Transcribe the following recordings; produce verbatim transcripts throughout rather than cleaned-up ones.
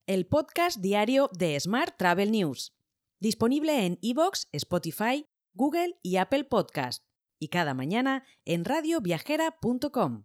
el podcast diario de Smart Travel News, disponible en iVoox, Spotify, Google y Apple Podcast, y cada mañana en radio viajera punto com.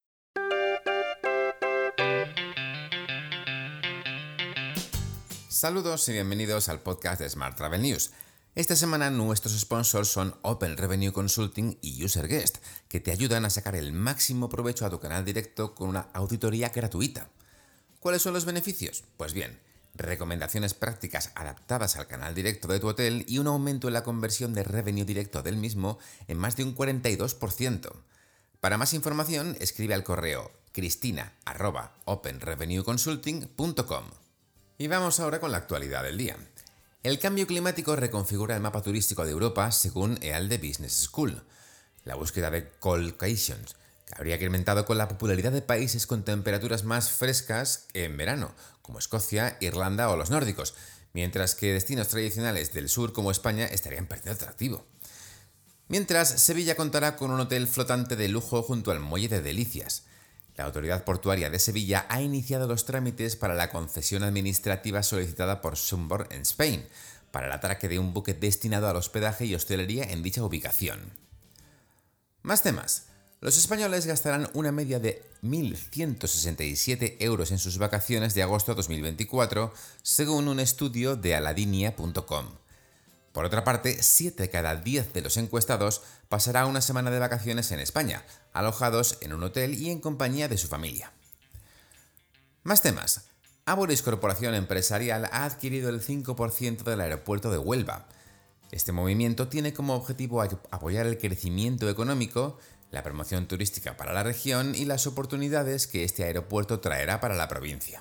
Saludos y bienvenidos al podcast de Smart Travel News. Esta semana nuestros sponsors son Open Revenue Consulting y UserGuest, que te ayudan a sacar el máximo provecho a tu canal directo con una auditoría gratuita. ¿Cuáles son los beneficios? Pues bien, recomendaciones prácticas adaptadas al canal directo de tu hotel y un aumento en la conversión de revenue directo del mismo en más de un cuarenta y dos por ciento. Para más información, escribe al correo cristina arroba open revenue consulting punto com. Y vamos ahora con la actualidad del día. El cambio climático reconfigura el mapa turístico de Europa según EALDE Business School. La búsqueda de collocations habría incrementado con la popularidad de países con temperaturas más frescas en verano, como Escocia, Irlanda o los nórdicos, mientras que destinos tradicionales del sur como España estarían perdiendo atractivo. Mientras, Sevilla contará con un hotel flotante de lujo junto al Muelle de Delicias. La Autoridad Portuaria de Sevilla ha iniciado los trámites para la concesión administrativa solicitada por Sunborn en Spain, para el atraque de un buque destinado al hospedaje y hostelería en dicha ubicación. Más temas. Los españoles gastarán una media de mil ciento sesenta y siete euros en sus vacaciones de agosto de dos mil veinticuatro, según un estudio de aladinia punto com. Por otra parte, siete de cada diez de los encuestados pasará una semana de vacaciones en España, alojados en un hotel y en compañía de su familia. Más temas. Aboris Corporación Empresarial ha adquirido el cinco por ciento del aeropuerto de Huelva. Este movimiento tiene como objetivo apoyar el crecimiento económico, la promoción turística para la región y las oportunidades que este aeropuerto traerá para la provincia.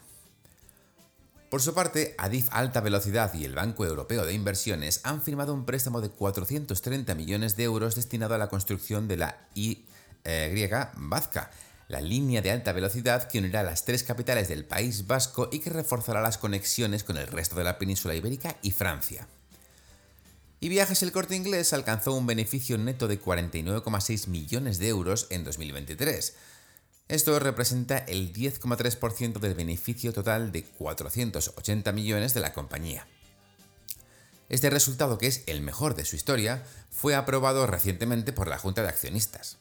Por su parte, Adif Alta Velocidad y el Banco Europeo de Inversiones han firmado un préstamo de cuatrocientos treinta millones de euros destinado a la construcción de la Y Vasca, la línea de alta velocidad que unirá las tres capitales del País Vasco y que reforzará las conexiones con el resto de la península ibérica y Francia. Y Viajes El Corte Inglés alcanzó un beneficio neto de cuarenta y nueve coma seis millones de euros en dos mil veintitrés. Esto representa el diez coma tres por ciento del beneficio total de cuatrocientos ochenta millones de la compañía. Este resultado, que es el mejor de su historia, fue aprobado recientemente por la Junta de Accionistas.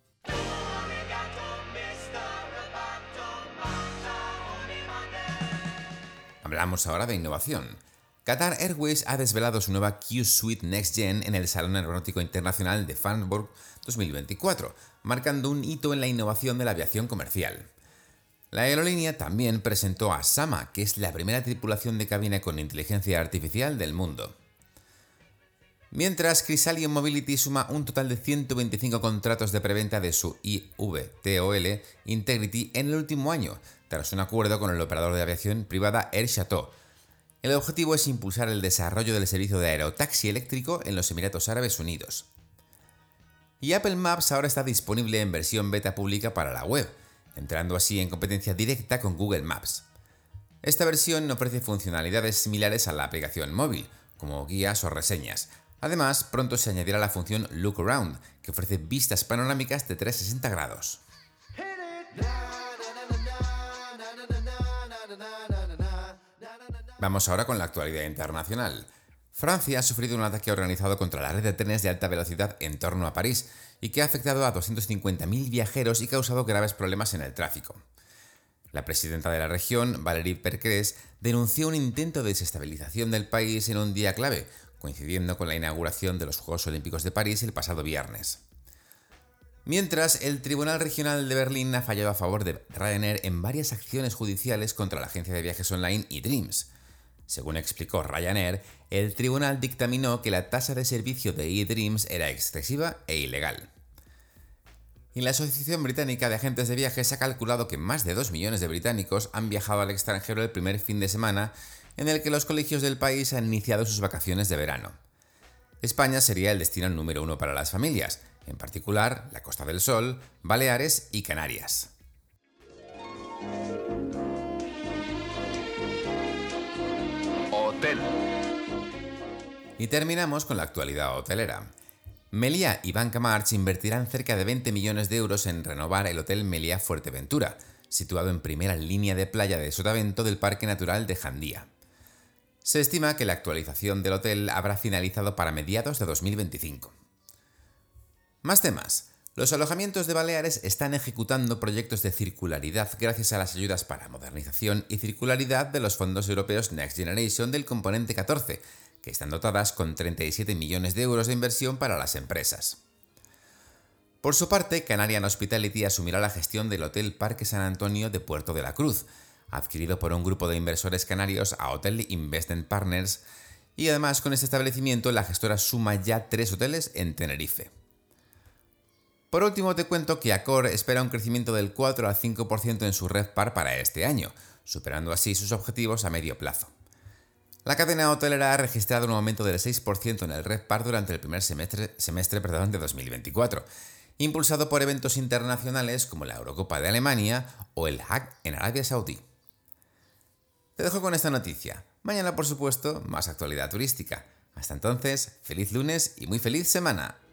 Hablamos ahora de innovación. Qatar Airways ha desvelado su nueva Q-Suite Next Gen en el Salón Aeronáutico Internacional de Frankfurt dos mil veinticuatro, marcando un hito en la innovación de la aviación comercial. La aerolínea también presentó a Sama, que es la primera tripulación de cabina con inteligencia artificial del mundo. Mientras, Chrysalis Mobility suma un total de ciento veinticinco contratos de preventa de su I V T O L Integrity en el último año, tras un acuerdo con el operador de aviación privada Air Chateau. El objetivo es impulsar el desarrollo del servicio de aerotaxi eléctrico en los Emiratos Árabes Unidos. Y Apple Maps ahora está disponible en versión beta pública para la web, entrando así en competencia directa con Google Maps. Esta versión ofrece funcionalidades similares a la aplicación móvil, como guías o reseñas. Además, pronto se añadirá la función Look Around, que ofrece vistas panorámicas de trescientos sesenta grados. Vamos ahora con la actualidad internacional. Francia ha sufrido un ataque organizado contra la red de trenes de alta velocidad en torno a París y que ha afectado a doscientos cincuenta mil viajeros y causado graves problemas en el tráfico. La presidenta de la región, Valérie Pécresse, denunció un intento de desestabilización del país en un día clave, coincidiendo con la inauguración de los Juegos Olímpicos de París el pasado viernes. Mientras, el Tribunal Regional de Berlín ha fallado a favor de Ryanair en varias acciones judiciales contra la agencia de viajes online eDreams. Según explicó Ryanair, el tribunal dictaminó que la tasa de servicio de eDreams era excesiva e ilegal. Y la Asociación Británica de Agentes de Viajes ha calculado que más de dos millones de británicos han viajado al extranjero el primer fin de semana en el que los colegios del país han iniciado sus vacaciones de verano. España sería el destino número uno para las familias, en particular la Costa del Sol, Baleares y Canarias. Hotel. Y terminamos con la actualidad hotelera. Meliá y Banca March invertirán cerca de veinte millones de euros en renovar el Hotel Meliá Fuerteventura, situado en primera línea de playa de Sotavento del Parque Natural de Jandía. Se estima que la actualización del hotel habrá finalizado para mediados de dos mil veinticinco. Más temas. Los alojamientos de Baleares están ejecutando proyectos de circularidad gracias a las ayudas para modernización y circularidad de los fondos europeos Next Generation del componente catorce, que están dotadas con treinta y siete millones de euros de inversión para las empresas. Por su parte, Canarian Hospitality asumirá la gestión del Hotel Parque San Antonio de Puerto de la Cruz, adquirido por un grupo de inversores canarios a Hotel Investment Partners, y además con este establecimiento la gestora suma ya tres hoteles en Tenerife. Por último, te cuento que Accor espera un crecimiento del cuatro al cinco por ciento en su RevPAR para este año, superando así sus objetivos a medio plazo. La cadena hotelera ha registrado un aumento del seis por ciento en el RevPAR durante el primer semestre, semestre perdón, de dos mil veinticuatro, impulsado por eventos internacionales como la Eurocopa de Alemania o el Hajj en Arabia Saudí. Te dejo con esta noticia. Mañana, por supuesto, más actualidad turística. Hasta entonces, feliz lunes y muy feliz semana.